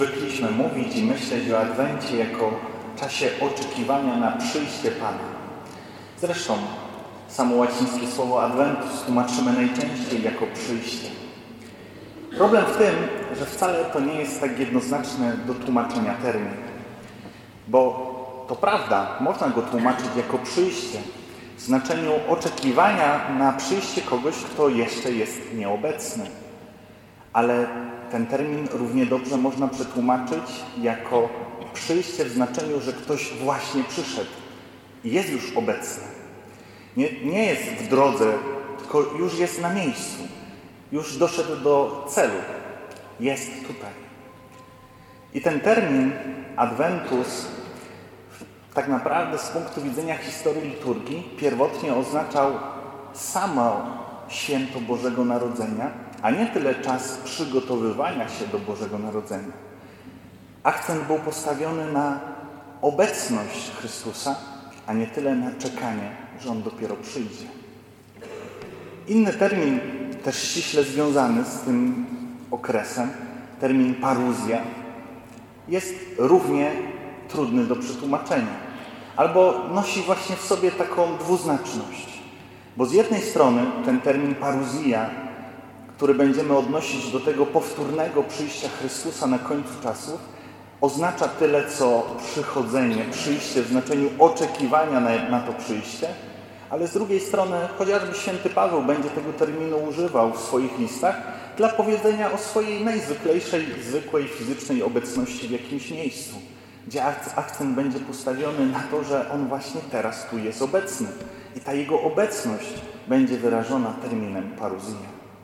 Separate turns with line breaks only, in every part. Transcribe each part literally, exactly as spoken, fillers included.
Zwykliśmy mówić i myśleć o Adwencie jako czasie oczekiwania na przyjście Pana. Zresztą samo łacińskie słowo Adventus tłumaczymy najczęściej jako przyjście. Problem w tym, że wcale to nie jest tak jednoznaczny do tłumaczenia termin. Bo to prawda, można go tłumaczyć jako przyjście w znaczeniu oczekiwania na przyjście kogoś, kto jeszcze jest nieobecny. Ale ten termin równie dobrze można przetłumaczyć jako przyjście w znaczeniu, że ktoś właśnie przyszedł i jest już obecny. Nie, nie jest w drodze, tylko już jest na miejscu. Już doszedł do celu. Jest tutaj. I ten termin Adventus tak naprawdę z punktu widzenia historii liturgii pierwotnie oznaczał samo święto Bożego Narodzenia, a nie tyle czas przygotowywania się do Bożego Narodzenia. Akcent był postawiony na obecność Chrystusa, a nie tyle na czekanie, że On dopiero przyjdzie. Inny termin, też ściśle związany z tym okresem, termin paruzja, jest równie trudny do przetłumaczenia. Albo nosi właśnie w sobie taką dwuznaczność. Bo z jednej strony ten termin paruzja, który będziemy odnosić do tego powtórnego przyjścia Chrystusa na końcu czasów, oznacza tyle, co przychodzenie, przyjście w znaczeniu oczekiwania na, na to przyjście, ale z drugiej strony chociażby święty Paweł będzie tego terminu używał w swoich listach dla powiedzenia o swojej najzwyklejszej, zwykłej fizycznej obecności w jakimś miejscu, gdzie akcent będzie postawiony na to, że On właśnie teraz tu jest obecny i ta Jego obecność będzie wyrażona terminem paruzja.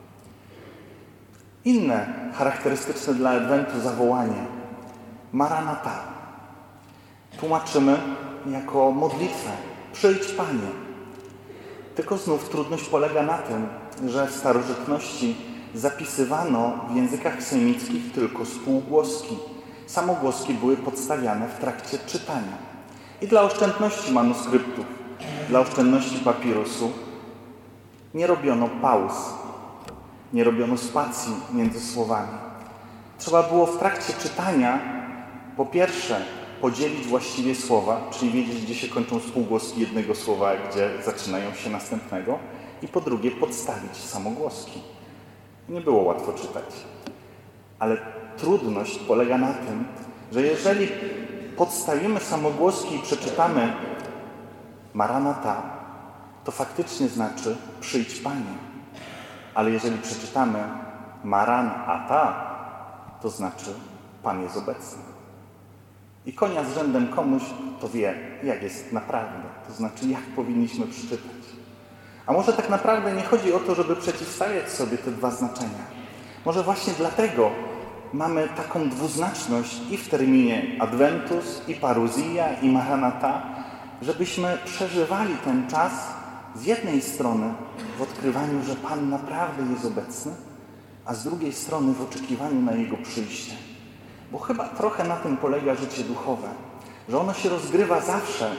Inne charakterystyczne dla Adwentu zawołanie Maranata tłumaczymy jako modlitwę przyjdź Panie. Tylko znów trudność polega na tym, że w starożytności zapisywano w językach semickich tylko spółgłoski. Samogłoski były podstawiane w trakcie czytania. I dla oszczędności manuskryptów, dla oszczędności papirusu nie robiono pauz, nie robiono spacji między słowami. Trzeba było w trakcie czytania po pierwsze podzielić właściwie słowa, czyli wiedzieć, gdzie się kończą spółgłoski jednego słowa, gdzie zaczynają się następnego, i po drugie podstawić samogłoski. Nie było łatwo czytać. Ale trudność polega na tym, że jeżeli podstawimy samogłoski i przeczytamy Maranata, to faktycznie znaczy przyjdź Panie. Ale jeżeli przeczytamy Maranata, to znaczy Pan jest obecny. I konia z rzędem komuś, kto wie, jak jest naprawdę. To znaczy, jak powinniśmy przeczytać. A może tak naprawdę nie chodzi o to, żeby przeciwstawiać sobie te dwa znaczenia. Może właśnie dlatego mamy taką dwuznaczność i w terminie Adventus, i paruzja, i Maranata, żebyśmy przeżywali ten czas z jednej strony w odkrywaniu, że Pan naprawdę jest obecny, a z drugiej strony w oczekiwaniu na Jego przyjście. Bo chyba trochę na tym polega życie duchowe, że ono się rozgrywa zawsze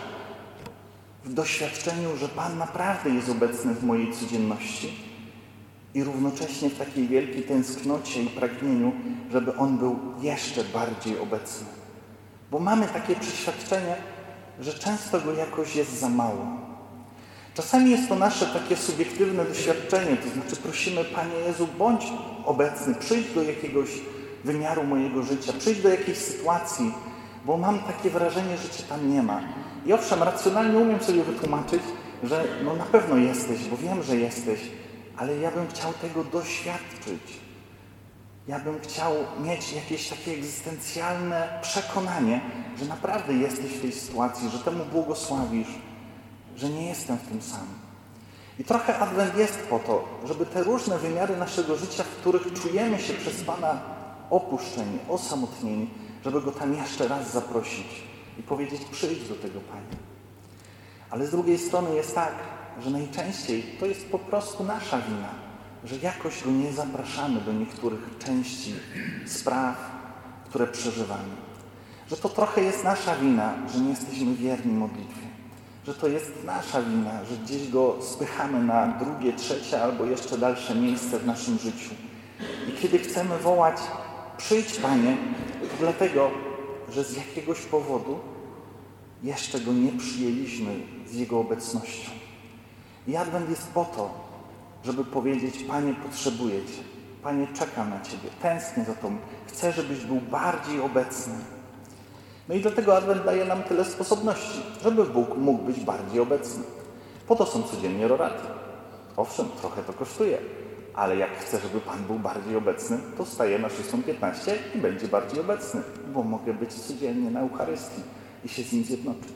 w doświadczeniu, że Pan naprawdę jest obecny w mojej codzienności i równocześnie w takiej wielkiej tęsknocie i pragnieniu, żeby On był jeszcze bardziej obecny. Bo mamy takie przeświadczenie, że często Go jakoś jest za mało. Czasami jest to nasze takie subiektywne doświadczenie, to znaczy prosimy, Panie Jezu, bądź obecny, przyjdź do jakiegoś wymiaru mojego życia, przyjdź do jakiejś sytuacji, bo mam takie wrażenie, że Cię tam nie ma. I owszem, racjonalnie umiem sobie wytłumaczyć, że no na pewno jesteś, bo wiem, że jesteś, ale ja bym chciał tego doświadczyć. Ja bym chciał mieć jakieś takie egzystencjalne przekonanie, że naprawdę jesteś w tej sytuacji, że temu błogosławisz, że nie jestem w tym sam. I trochę Adwent jest po to, żeby te różne wymiary naszego życia, w których czujemy się przez Pana opuszczeni, osamotnieni, żeby Go tam jeszcze raz zaprosić i powiedzieć, przyjdź do tego Panie. Ale z drugiej strony jest tak, że najczęściej to jest po prostu nasza wina, że jakoś Go nie zapraszamy do niektórych części spraw, które przeżywamy. Że to trochę jest nasza wina, że nie jesteśmy wierni modlitwie. Że to jest nasza wina, że gdzieś Go spychamy na drugie, trzecie albo jeszcze dalsze miejsce w naszym życiu. I kiedy chcemy wołać, przyjdź Panie, to dlatego, że z jakiegoś powodu jeszcze Go nie przyjęliśmy z Jego obecnością. I Adwent jest po to, żeby powiedzieć: Panie, potrzebuję Cię. Panie, czekam na Ciebie, tęsknię za Tobą. Chcę, żebyś był bardziej obecny. No i dlatego Adwent daje nam tyle sposobności, żeby Bóg mógł być bardziej obecny. Po to są codziennie roraty. Owszem, trochę to kosztuje, ale jak chcę, żeby Pan był bardziej obecny, to wstaję na szóstą piętnaście i będzie bardziej obecny, bo mogę być codziennie na Eucharystii i się z Nim zjednoczyć.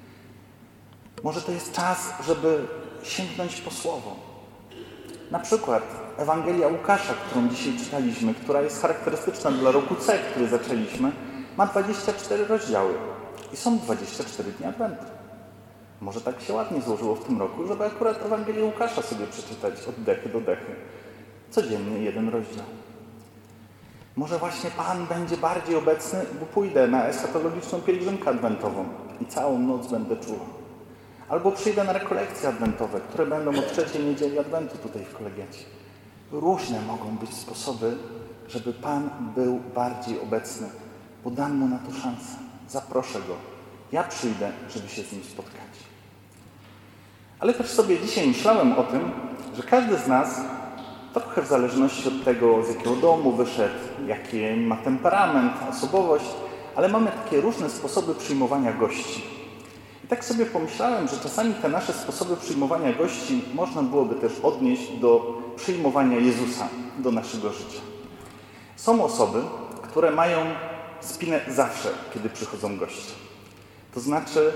Może to jest czas, żeby sięgnąć po Słowo. Na przykład Ewangelia Łukasza, którą dzisiaj czytaliśmy, która jest charakterystyczna dla roku C, który zaczęliśmy, ma dwadzieścia cztery rozdziały i są dwadzieścia cztery dni Adwentu. Może tak się ładnie złożyło w tym roku, żeby akurat Ewangelię Łukasza sobie przeczytać od dechy do dechy. Codziennie jeden rozdział. Może właśnie Pan będzie bardziej obecny, bo pójdę na eschatologiczną pielgrzymkę adwentową i całą noc będę czuła. Albo przyjdę na rekolekcje adwentowe, które będą od trzeciej niedzieli Adwentu tutaj w kolegiacie. Różne mogą być sposoby, żeby Pan był bardziej obecny, bo dam Mu na to szansę. Zaproszę Go. Ja przyjdę, żeby się z Nim spotkać. Ale też sobie dzisiaj myślałem o tym, że każdy z nas, trochę w zależności od tego, z jakiego domu wyszedł, jaki ma temperament, osobowość, ale mamy takie różne sposoby przyjmowania gości. I tak sobie pomyślałem, że czasami te nasze sposoby przyjmowania gości można byłoby też odnieść do przyjmowania Jezusa do naszego życia. Są osoby, które mają spinę zawsze, kiedy przychodzą goście. To znaczy,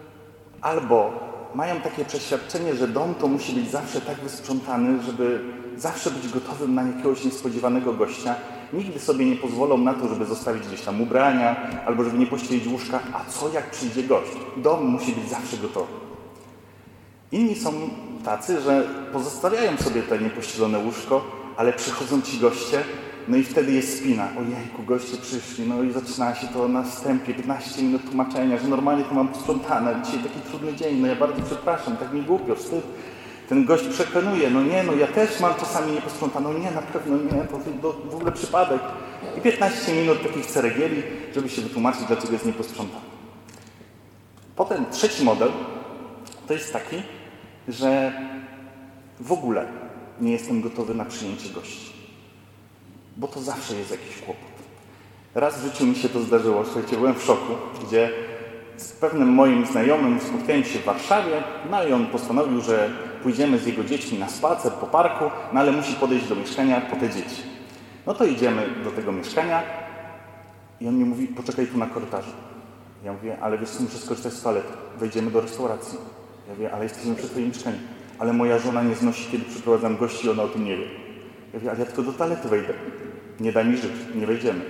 albo mają takie przeświadczenie, że dom to musi być zawsze tak wysprzątany, żeby zawsze być gotowym na jakiegoś niespodziewanego gościa. Nigdy sobie nie pozwolą na to, żeby zostawić gdzieś tam ubrania, albo żeby nie pościelić łóżka. A co jak przyjdzie gość? Dom musi być zawsze gotowy. Inni są tacy, że pozostawiają sobie to niepościelone łóżko, ale przychodzą ci goście, no i wtedy jest spina. Ojejku, goście przyszli, no i zaczyna się to na wstępie, piętnaście minut tłumaczenia, że normalnie to mam posprzątane, dzisiaj taki trudny dzień, no ja bardzo przepraszam, tak mi głupio, wstyd. Ten gość przekonuje, no nie, no ja też mam czasami nieposprzątane, no nie, na pewno nie, to, to w ogóle przypadek. I piętnaście minut takich ceregieli, żeby się wytłumaczyć, dlaczego jest nieposprzątane. Potem trzeci model to jest taki, że w ogóle nie jestem gotowy na przyjęcie gości. Bo to zawsze jest jakiś kłopot. Raz w życiu mi się to zdarzyło, słuchajcie, byłem w szoku, gdzie z pewnym moim znajomym spotkałem się w Warszawie, no i on postanowił, że pójdziemy z jego dziećmi na spacer po parku, no ale musi podejść do mieszkania po te dzieci. No to idziemy do tego mieszkania i on mi mówi: poczekaj tu na korytarzu. Ja mówię: ale wiesz co, muszę skorzystać z toalety, wejdziemy do restauracji. Ja mówię: ale jesteśmy przy twoim mieszkaniu. Ale moja żona nie znosi, kiedy przyprowadzam gości i ona o tym nie wie. Ja mówię: ale ja tylko do toalety wejdę. Nie da mi żyć, nie wejdziemy.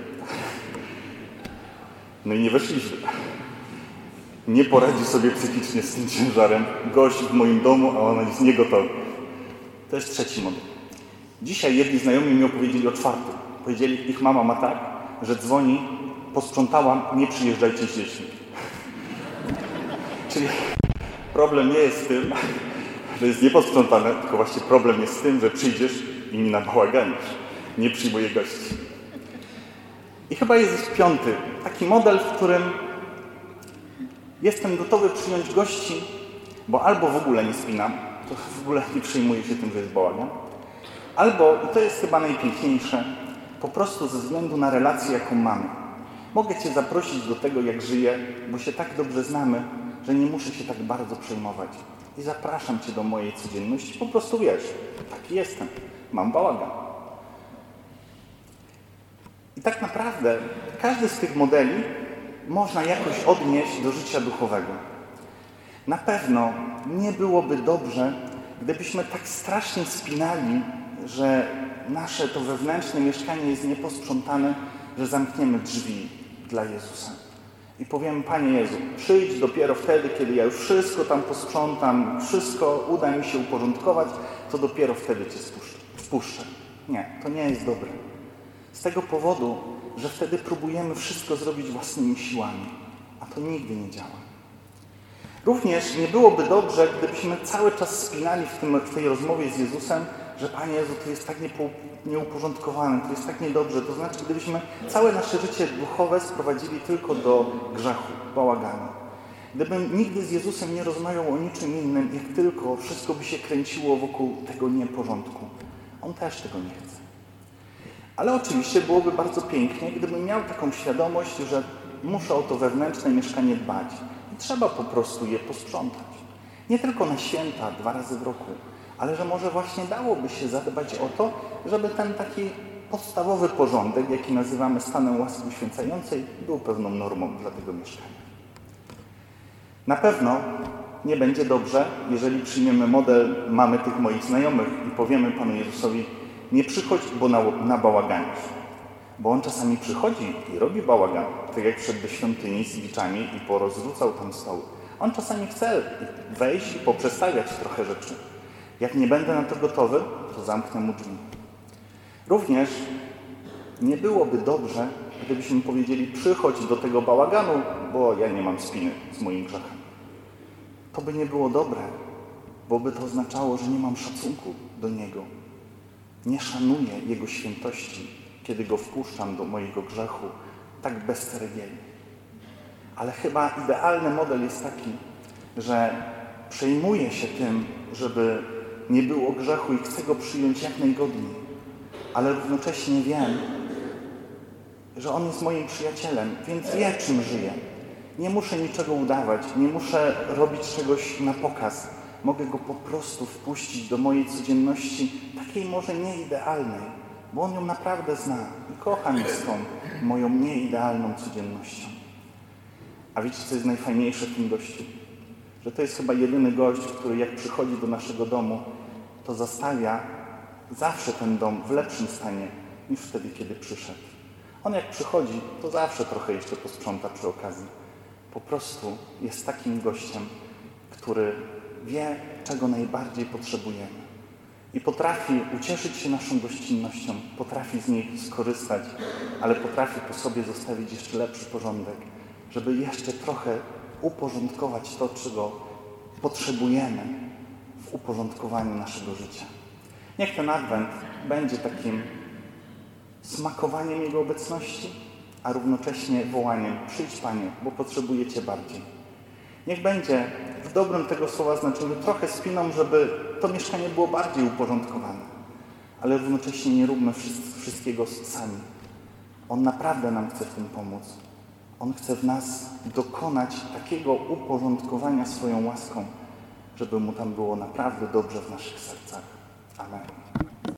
No i nie weszliśmy. Nie poradzi sobie psychicznie z tym ciężarem. Gość w moim domu, a ona jest niegotowa. To jest trzeci model. Dzisiaj jedni znajomi mi opowiedzieli o czwartym. Powiedzieli, ich mama ma tak, że dzwoni: posprzątałam, nie przyjeżdżajcie z dziećmi. Czyli problem nie jest z tym, że jest nieposprzątane, tylko właśnie problem jest z tym, że przyjdziesz i mi nabałaganisz. Nie przyjmuję gości. I chyba jest piąty, taki model, w którym jestem gotowy przyjąć gości, bo albo w ogóle nie spinam, to w ogóle nie przyjmuję się tym, że jest bałagan, albo, i to jest chyba najpiękniejsze, po prostu ze względu na relację, jaką mamy. Mogę Cię zaprosić do tego, jak żyję, bo się tak dobrze znamy, że nie muszę się tak bardzo przejmować. I zapraszam Cię do mojej codzienności, po prostu wiesz, taki jestem, mam bałagan. I tak naprawdę każdy z tych modeli można jakoś odnieść do życia duchowego. Na pewno nie byłoby dobrze, gdybyśmy tak strasznie spinali, że nasze to wewnętrzne mieszkanie jest nieposprzątane, że zamkniemy drzwi dla Jezusa. I powiemy: Panie Jezu, przyjdź dopiero wtedy, kiedy ja już wszystko tam posprzątam, wszystko uda mi się uporządkować, to dopiero wtedy Cię wpuszczę. Nie, to nie jest dobre. Z tego powodu, że wtedy próbujemy wszystko zrobić własnymi siłami, a to nigdy nie działa. Również nie byłoby dobrze, gdybyśmy cały czas spinali w, tym, w tej rozmowie z Jezusem, że Panie Jezu, to jest tak nieuporządkowane, to jest tak niedobrze. To znaczy, gdybyśmy całe nasze życie duchowe sprowadzili tylko do grzechu, bałaganu. Gdybym nigdy z Jezusem nie rozmawiał o niczym innym, jak tylko wszystko by się kręciło wokół tego nieporządku. On też tego nie chce. Ale oczywiście byłoby bardzo pięknie, gdybym miał taką świadomość, że muszę o to wewnętrzne mieszkanie dbać. I trzeba po prostu je posprzątać. Nie tylko na święta, dwa razy w roku, ale że może właśnie dałoby się zadbać o to, żeby ten taki podstawowy porządek, jaki nazywamy stanem łaski uświęcającej, był pewną normą dla tego mieszkania. Na pewno nie będzie dobrze, jeżeli przyjmiemy model mamy tych moich znajomych i powiemy Panu Jezusowi: nie przychodź, bo nabałaganisz. Bo On czasami przychodzi i robi bałagan, tak jak wszedł do świątyni z liczami i porozrzucał tam stoły. On czasami chce wejść i poprzestawiać trochę rzeczy. Jak nie będę na to gotowy, to zamknę mu drzwi. Również nie byłoby dobrze, gdybyśmy powiedzieli: przychodź do tego bałaganu, bo ja nie mam spiny z moim grzechem. To by nie było dobre, bo by to oznaczało, że nie mam szacunku do Niego. Nie szanuję Jego świętości, kiedy Go wpuszczam do mojego grzechu tak bezceregielnie. Ale chyba idealny model jest taki, że przejmuję się tym, żeby nie było grzechu i chcę Go przyjąć jak najgodniej, ale równocześnie wiem, że On jest moim przyjacielem, więc wie, czym żyję. Nie muszę niczego udawać, nie muszę robić czegoś na pokaz. Mogę Go po prostu wpuścić do mojej codzienności, takiej może nieidealnej, bo On ją naprawdę zna i kocha mnie z tą moją nieidealną codziennością. A wiecie, co jest najfajniejsze w tym gościu? Że to jest chyba jedyny gość, który jak przychodzi do naszego domu, to zostawia zawsze ten dom w lepszym stanie niż wtedy, kiedy przyszedł. On jak przychodzi, to zawsze trochę jeszcze posprząta przy okazji. Po prostu jest takim gościem, który wie, czego najbardziej potrzebujemy. I potrafi ucieszyć się naszą gościnnością, potrafi z niej skorzystać, ale potrafi po sobie zostawić jeszcze lepszy porządek, żeby jeszcze trochę uporządkować to, czego potrzebujemy w uporządkowaniu naszego życia. Niech ten Adwent będzie takim smakowaniem Jego obecności, a równocześnie wołaniem: przyjdź Panie, bo potrzebuję Cię bardziej. Niech będzie w dobrym tego słowa znaczeniu trochę spiną, żeby to mieszkanie było bardziej uporządkowane, ale równocześnie nie róbmy wszystkiego sami. On naprawdę nam chce w tym pomóc. On chce w nas dokonać takiego uporządkowania swoją łaską, żeby Mu tam było naprawdę dobrze w naszych sercach. Amen.